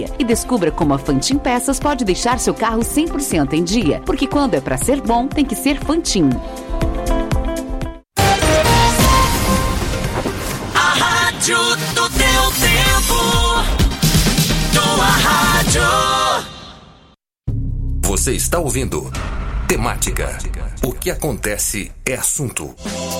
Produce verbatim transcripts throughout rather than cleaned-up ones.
E descubra como a Fantin Peças pode deixar seu carro cem por cento em dia, porque quando é pra ser bom, tem que ser Fantin. A rádio do teu tempo, tua rádio. Você está ouvindo Temática. O que acontece é assunto.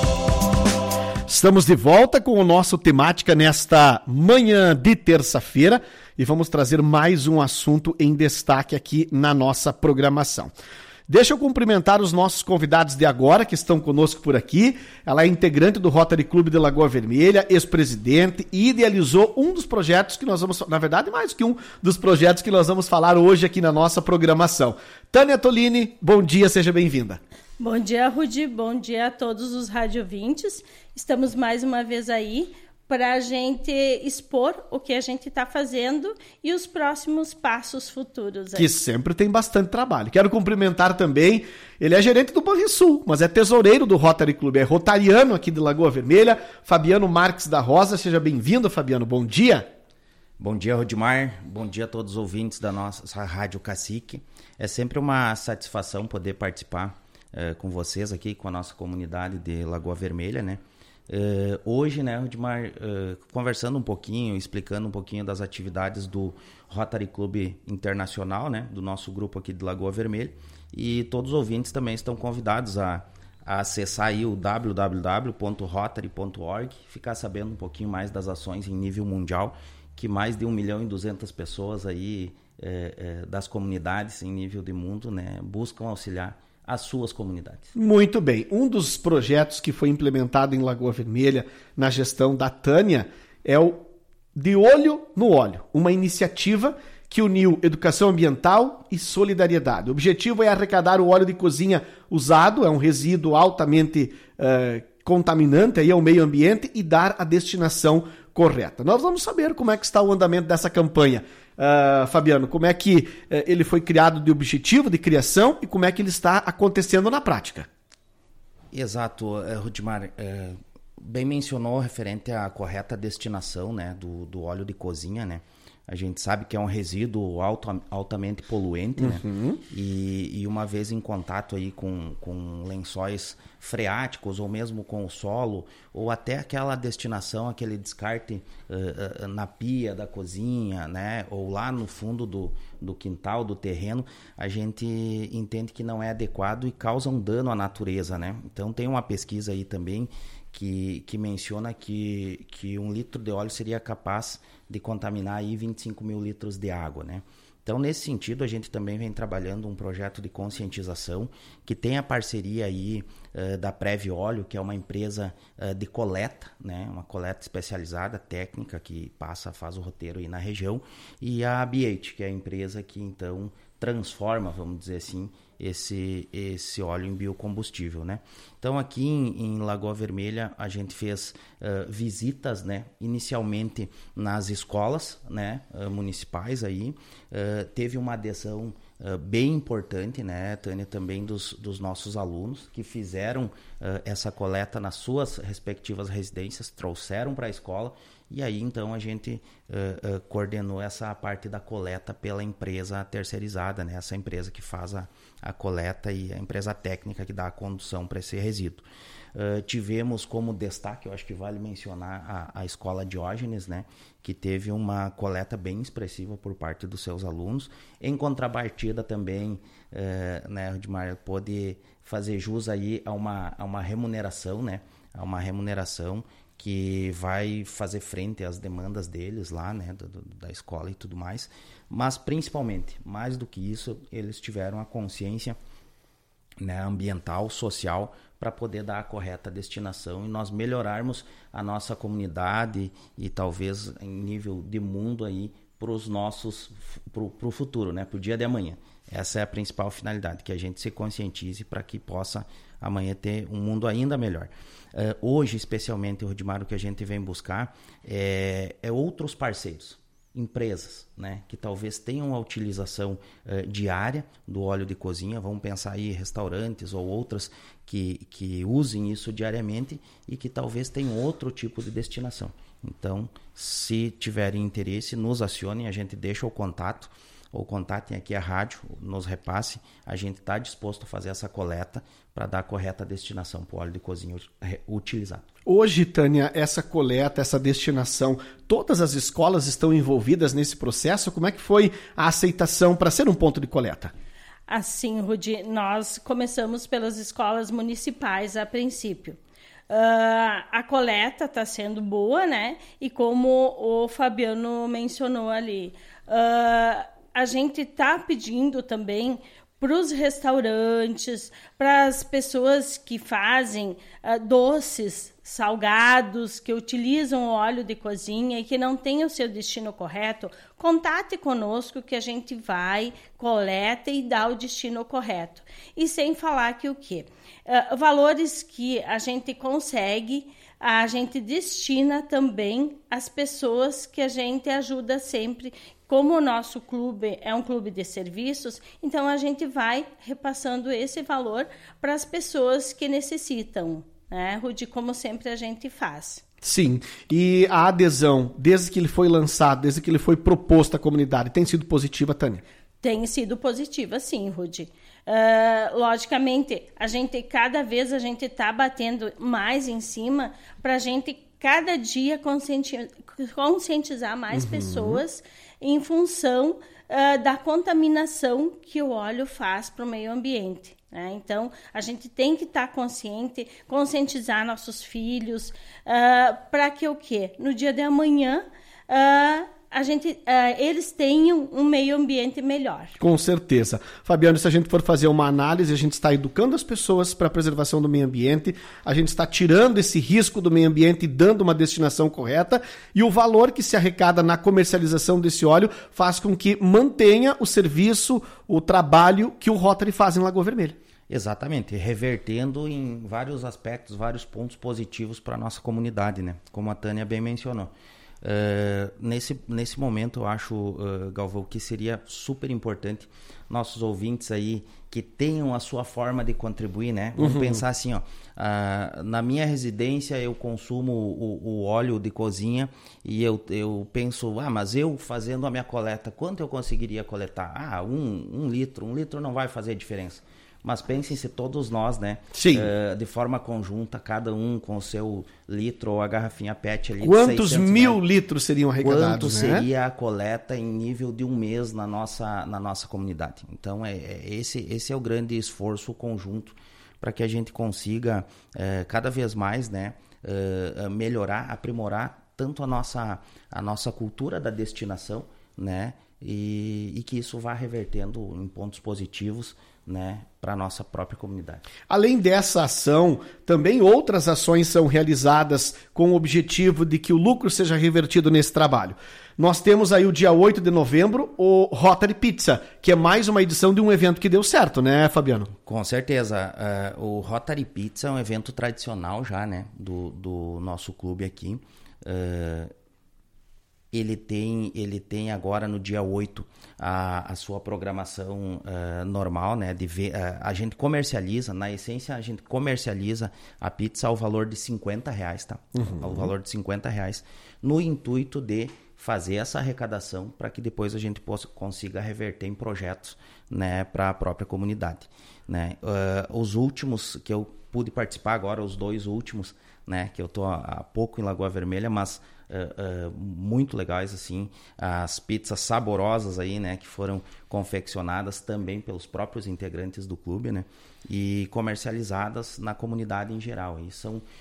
Estamos de volta com o nosso Temática nesta manhã de terça-feira e vamos trazer mais um assunto em destaque aqui na nossa programação. Deixa eu cumprimentar os nossos convidados de agora que estão conosco por aqui. Ela é integrante do Rotary Clube de Lagoa Vermelha, ex-presidente e idealizou um dos projetos que nós vamos, na verdade mais que um dos projetos que nós vamos falar hoje aqui na nossa programação. Tânia Tolini, bom dia, seja bem-vinda. Bom dia, Rudi. Bom dia a todos os radiovintes. Estamos mais uma vez aí para a gente expor o que a gente está fazendo e os próximos passos futuros. Aí. Que sempre tem bastante trabalho. Quero cumprimentar também, ele é gerente do Banrisul, mas é tesoureiro do Rotary Clube, é rotariano aqui de Lagoa Vermelha, Fabiano Marques da Rosa. Seja bem-vindo, Fabiano. Bom dia. Bom dia, Rodimar. Bom dia a todos os ouvintes da nossa Rádio Cacique. É sempre uma satisfação poder participar Uh, com vocês aqui, com a nossa comunidade de Lagoa Vermelha, né? Uh, hoje, né, Rodimar, uh, conversando um pouquinho, explicando um pouquinho das atividades do Rotary Clube Internacional, né, do nosso grupo aqui de Lagoa Vermelha, e todos os ouvintes também estão convidados a, a acessar aí o w w w ponto rotary ponto org, ficar sabendo um pouquinho mais das ações em nível mundial, que mais de um milhão e duzentas pessoas aí eh, eh, das comunidades em nível de mundo, né, buscam auxiliar as suas comunidades. Muito bem. Um dos projetos que foi implementado em Lagoa Vermelha na gestão da Tânia é o De Olho no Óleo, uma iniciativa que uniu educação ambiental e solidariedade. O objetivo é arrecadar o óleo de cozinha usado, é um resíduo altamente uh, contaminante aí ao meio ambiente, e dar a destinação correta. Nós vamos saber como é que está o andamento dessa campanha. Uh, Fabiano, como é que uh, ele foi criado de objetivo, de criação, e como é que ele está acontecendo na prática? Exato, uh, Rudimar, uh, bem mencionou referente à correta destinação, né, do, do óleo de cozinha, né? A gente sabe que é um resíduo alto, altamente poluente, uhum. né? E, e uma vez em contato aí com, com lençóis freáticos, ou mesmo com o solo, ou até aquela destinação, aquele descarte uh, uh, na pia da cozinha, né? Ou lá no fundo do, do quintal, do terreno, a gente entende que não é adequado e causa um dano à natureza, né? Então tem uma pesquisa aí também que, que menciona que, que um litro de óleo seria capaz de contaminar aí vinte e cinco mil litros de água, né? Então, nesse sentido, a gente também vem trabalhando um projeto de conscientização que tem a parceria aí uh, da Preve Óleo, que é uma empresa uh, de coleta, né? Uma coleta especializada, técnica, que passa, faz o roteiro aí na região, e a B H, que é a empresa que, então, transforma, vamos dizer assim, esse, esse óleo em biocombustível, né? Então, aqui em, em Lagoa Vermelha, a gente fez uh, visitas, né? Inicialmente nas escolas, né? Uh, municipais aí. Uh, teve uma adesão uh, bem importante, né, Tânia, também dos, dos nossos alunos, que fizeram uh, essa coleta nas suas respectivas residências, trouxeram para a escola. E aí, então, a gente uh, uh, coordenou essa parte da coleta pela empresa terceirizada, né? Essa empresa que faz a, a coleta e a empresa técnica que dá a condução para esse resíduo. Uh, tivemos como destaque, eu acho que vale mencionar, a, a Escola Diógenes, né? Que teve uma coleta bem expressiva por parte dos seus alunos. Em contrapartida também, uh, né, Rudimar, pôde fazer jus aí a uma, a uma remuneração, né? A uma remuneração que vai fazer frente às demandas deles lá, né, do, do, da escola e tudo mais, mas principalmente, mais do que isso, eles tiveram a consciência, né, ambiental, social, para poder dar a correta destinação e nós melhorarmos a nossa comunidade e talvez em nível de mundo aí para os nossos, para o futuro, né, para o dia de amanhã. Essa é a principal finalidade, que a gente se conscientize para que possa amanhã ter um mundo ainda melhor. Uh, hoje, especialmente, Rudimar, o que a gente vem buscar é, é outros parceiros, empresas, né, que talvez tenham a utilização uh, diária do óleo de cozinha. Vamos pensar aí restaurantes ou outras que, que usem isso diariamente e que talvez tenham outro tipo de destinação. Então, se tiverem interesse, nos acionem, a gente deixa o contato, ou contatem aqui a rádio, nos repasse, a gente está disposto a fazer essa coleta para dar a correta destinação para o óleo de cozinha utilizado. Hoje, Tânia, essa coleta, essa destinação, todas as escolas estão envolvidas nesse processo? Como é que foi a aceitação para ser um ponto de coleta? Assim, Rudi, nós começamos pelas escolas municipais a princípio. Uh, a coleta está sendo boa, né? E como o Fabiano mencionou ali, uh, a gente está pedindo também para os restaurantes, para as pessoas que fazem uh, doces salgados, que utilizam o óleo de cozinha e que não têm o seu destino correto, contate conosco que a gente vai, coleta e dá o destino correto. E sem falar que o quê? Uh, valores que a gente consegue, a gente destina também às pessoas que a gente ajuda sempre. Como o nosso clube é um clube de serviços, então a gente vai repassando esse valor para as pessoas que necessitam, né, Rudi? Como sempre a gente faz. Sim, e a adesão, desde que ele foi lançado, desde que ele foi proposto à comunidade, tem sido positiva, Tânia? Tem sido positiva, sim, Rudi. Uh, logicamente, a gente, cada vez a gente está batendo mais em cima para a gente, cada dia, conscienti- conscientizar mais uhum. pessoas em função uh, da contaminação que o óleo faz para o meio ambiente. Né? Então, a gente tem que estar tá consciente, conscientizar nossos filhos, uh, para que o quê? No dia de amanhã, uh, a gente, uh, eles tenham um meio ambiente melhor. Com certeza. Fabiano, se a gente for fazer uma análise, a gente está educando as pessoas para a preservação do meio ambiente, a gente está tirando esse risco do meio ambiente e dando uma destinação correta, e o valor que se arrecada na comercialização desse óleo faz com que mantenha o serviço, o trabalho que o Rotary faz em Lagoa Vermelha. Exatamente, revertendo em vários aspectos, vários pontos positivos para a nossa comunidade, né? Como a Tânia bem mencionou. Uh, nesse, nesse momento eu acho, uh, Galvão, que seria super importante nossos ouvintes aí que tenham a sua forma de contribuir, né? Vamos uhum. pensar assim, ó, uh, na minha residência eu consumo o, o óleo de cozinha e eu, eu penso, ah, mas eu fazendo a minha coleta, quanto eu conseguiria coletar? Ah, um, um litro, um litro não vai fazer diferença. Mas pensem se todos nós, né? Sim. Uh, de forma conjunta, cada um com o seu litro ou a garrafinha P E T ali. Quantos mil né? litros seriam arrecadados, Quanto né? seria a coleta em nível de um mês na nossa, na nossa comunidade? Então, é, é esse, esse é o grande esforço conjunto para que a gente consiga uh, cada vez mais, né? Uh, melhorar, aprimorar tanto a nossa, a nossa cultura da destinação, né? E, e que isso vá revertendo em pontos positivos, né, para a nossa própria comunidade. Além dessa ação, também outras ações são realizadas com o objetivo de que o lucro seja revertido nesse trabalho. Nós temos aí o dia oito de novembro, o Rotary Pizza, que é mais uma edição de um evento que deu certo, né, Fabiano? Com certeza. Uh, o Rotary Pizza é um evento tradicional já, né, do, do nosso clube aqui. Uh, Ele tem, ele tem agora no dia oito a, a sua programação uh, normal, né? De ver, uh, a gente comercializa, na essência a gente comercializa a pizza ao valor de cinquenta reais, tá? Uhum. Ao valor de cinquenta reais, no intuito de fazer essa arrecadação para que depois a gente possa, consiga reverter em projetos, né, para a própria comunidade, né? Uh, os últimos que eu pude participar agora, os dois últimos, né, que eu tô há, há pouco em Lagoa Vermelha, mas Uh, uh, muito legais, assim, as pizzas saborosas aí, né, que foram confeccionadas também pelos próprios integrantes do clube, né, e comercializadas na comunidade em geral. E são uh,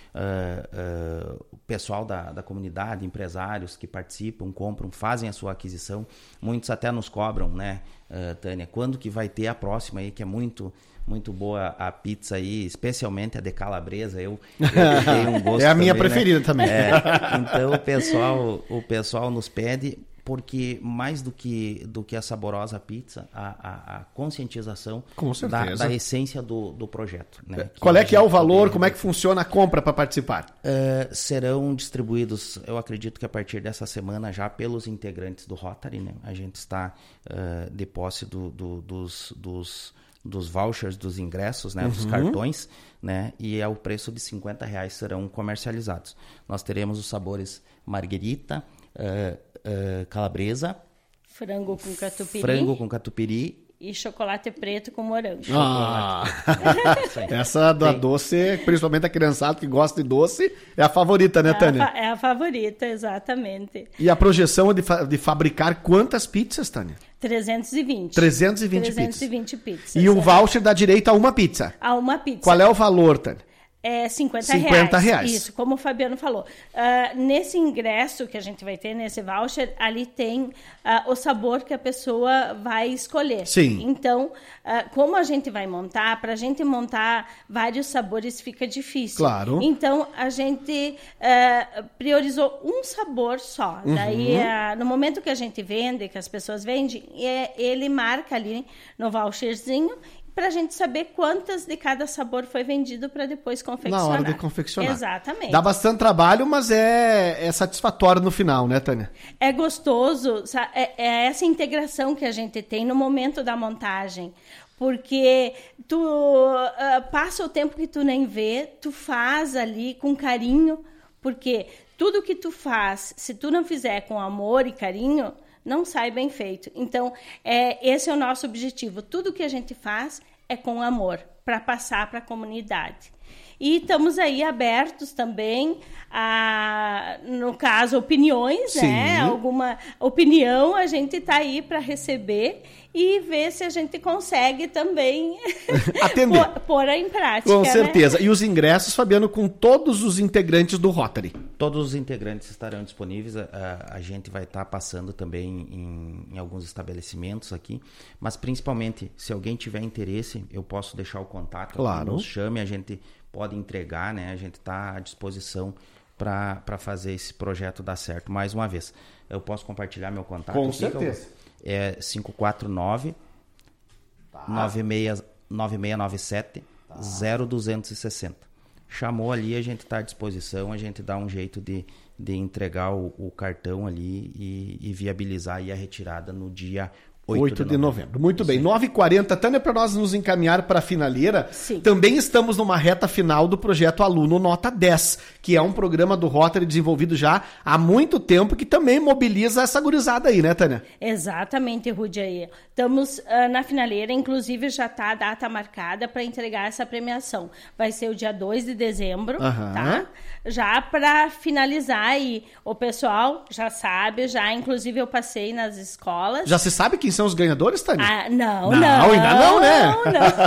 uh, o pessoal da, da comunidade, empresários que participam, compram, fazem a sua aquisição. Muitos até nos cobram, né, uh, Tânia, quando que vai ter a próxima aí, que é muito... muito boa a pizza aí, especialmente a de calabresa. Eu, eu tenho um gosto. É a minha também, preferida, né? também. É, então o pessoal, o pessoal nos pede, porque mais do que, do que a saborosa pizza, a, a, a conscientização da, da essência do, do projeto. Né? Qual é que é o valor? Como é que funciona a compra para participar? Uh, serão distribuídos, eu acredito que a partir dessa semana, já pelos integrantes do Rotary, né? A gente está uh, de posse do, do, dos... dos dos vouchers, dos ingressos, né, uhum. dos cartões, né, e ao preço de cinquenta reais serão comercializados. Nós teremos os sabores marguerita, uh, uh, calabresa, frango com catupiry, frango com catupiry e chocolate preto com morango. Ah. Essa da Sim. doce, principalmente a criançada que gosta de doce, é a favorita, né, Tânia? É a, é a favorita, exatamente. E a projeção é de, fa- de fabricar quantas pizzas, Tânia? trezentos e vinte. trezentos e vinte, trezentos e vinte pizzas. pizzas. E o é. voucher dá direito a uma pizza. A uma pizza. Qual é o valor, Tânia? É cinquenta, cinquenta reais. Isso, como o Fabiano falou. Uh, nesse ingresso que a gente vai ter, nesse voucher, ali tem uh, o sabor que a pessoa vai escolher. Sim. Então, uh, como a gente vai montar, para a gente montar vários sabores fica difícil. Claro. Então, a gente uh, priorizou um sabor só. Uhum. Daí, uh, no momento que a gente vende, que as pessoas vendem, é, ele marca ali no voucherzinho, para a gente saber quantas de cada sabor foi vendido para depois confeccionar. Na hora de confeccionar. Exatamente. Dá bastante trabalho, mas é, é satisfatório no final, né, Tânia? É gostoso, é, é essa integração que a gente tem no momento da montagem. Porque tu uh, passa o tempo que tu nem vê, tu faz ali com carinho, porque tudo que tu faz, se tu não fizer com amor e carinho, não sai bem feito. Então, é, esse é o nosso objetivo. Tudo que a gente faz é com amor, para passar para a comunidade. E estamos aí abertos também a, no caso, opiniões, Sim. né? Alguma opinião, a gente está aí para receber e ver se a gente consegue também atender. pôr, pôr em prática. Com certeza. Né? E os ingressos, Fabiano, com todos os integrantes do Rotary? Todos os integrantes estarão disponíveis. A, a gente vai estar tá passando também em, em alguns estabelecimentos aqui, mas principalmente, se alguém tiver interesse, eu posso deixar o contato. Claro. Nos chame, a gente pode entregar, né? A gente está à disposição para fazer esse projeto dar certo. Mais uma vez, eu posso compartilhar meu contato? Com aqui, certeza. É cinco quatro nove, tá. nove seis nove sete, tá. zero dois seis zero. Chamou ali, a gente está à disposição, a gente dá um jeito de, de entregar o, o cartão ali e, e viabilizar aí a retirada no dia oito de novembro. Muito bem, nove e quarenta, Tânia, para nós nos encaminhar para a finaleira, Sim. também estamos numa reta final do projeto Aluno Nota dez, que é um programa do Rotary desenvolvido já há muito tempo, que também mobiliza essa gurizada aí, né, Tânia? Exatamente, Rudy, aí. Estamos uh, na finaleira, inclusive já está a data marcada para entregar essa premiação. Vai ser o dia dois de dezembro, uhum. tá? Já para finalizar aí, o pessoal já sabe, já inclusive eu passei nas escolas. Já se sabe quem são os ganhadores, Tânia? Ah, não, não. Não, ainda não, né? Não,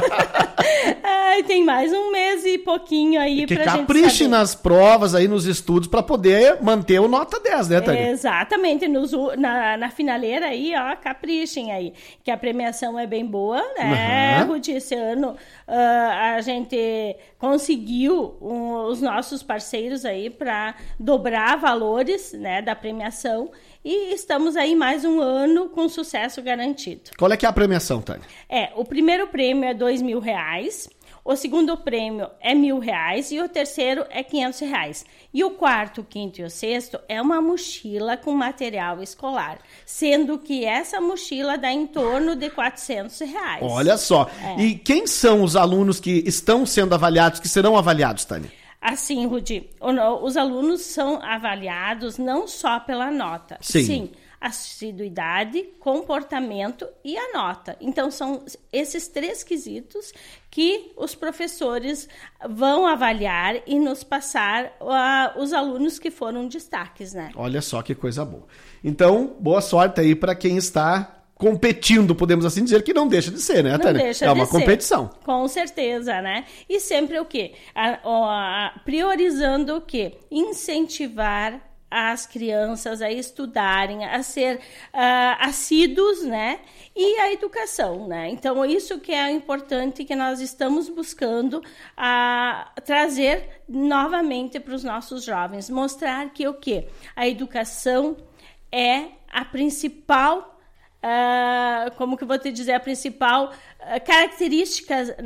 não. Ai, tem mais um mês e pouquinho aí que pra gente capriche saber. nas provas aí, nos estudos, para poder manter o nota dez, né, Tânia? Exatamente, nos, na, na finaleira aí, ó, caprichem aí, que a premiação é bem boa, né, uhum. Ruth? Esse ano uh, a gente conseguiu um, os nossos parceiros aí para dobrar valores, né, da premiação. E estamos aí mais um ano com sucesso garantido. Qual é que é a premiação, Tânia? É, o primeiro prêmio é dois mil reais, o segundo prêmio é mil reais e o terceiro é quinhentos reais. E o quarto, o quinto e o sexto é uma mochila com material escolar, sendo que essa mochila dá em torno de quatrocentos reais. Olha só. É. E quem são os alunos que estão sendo avaliados, que serão avaliados, Tânia? Assim, Rudi, os alunos são avaliados não só pela nota, sim, sim assiduidade, comportamento e a nota. Então, são esses três quesitos que os professores vão avaliar e nos passar uh, os alunos que foram destaques, né? Olha só que coisa boa. Então, boa sorte aí para quem está competindo, podemos assim dizer, que não deixa de ser, né, Tânia? Não deixa é de uma ser. competição. Com certeza, né? E sempre o quê? A, a, priorizando o quê? Incentivar as crianças a estudarem, a ser uh, assíduos, né? E a educação, né? Então, isso que é importante que nós estamos buscando uh, trazer novamente para os nossos jovens. Mostrar que o quê? A educação é a principal Uh, como que eu vou te dizer, a principal uh, característica, né,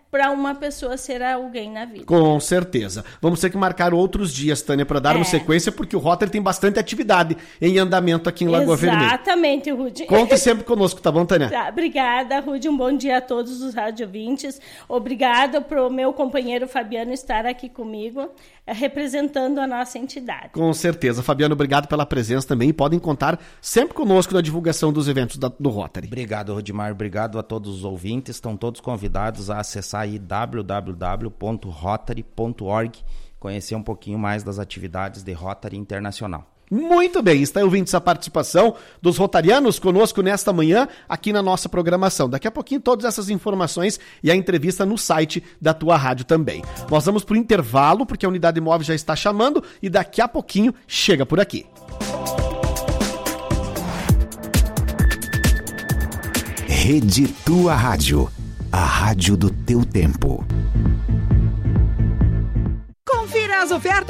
para uma pessoa ser alguém na vida. Com certeza. Vamos ter que marcar outros dias, Tânia, para darmos É. sequência, porque o Rotary tem bastante atividade em andamento aqui em Lagoa Vermelha. Exatamente, Rude. Conte sempre conosco, tá bom, Tânia? Tá, obrigada, Rude. Um bom dia a todos os rádio ouvintes. Obrigada pro meu companheiro Fabiano estar aqui comigo, eh, representando a nossa entidade. Com certeza. Fabiano, obrigado pela presença também. E podem contar sempre conosco na divulgação dos eventos da- do Rotary. Obrigado, Rodimar. Obrigado a todos os ouvintes. Estão todos convidados a acessar aí w w w ponto rotary ponto org, conhecer um pouquinho mais das atividades de Rotary Internacional. Muito bem, está ouvindo essa participação dos rotarianos conosco nesta manhã aqui na nossa programação. Daqui a pouquinho todas essas informações e a entrevista no site da tua rádio também. Nós vamos para o intervalo porque a unidade móvel já está chamando e daqui a pouquinho chega por aqui. Rede Tua Rádio, a rádio do teu tempo. Confira as ofertas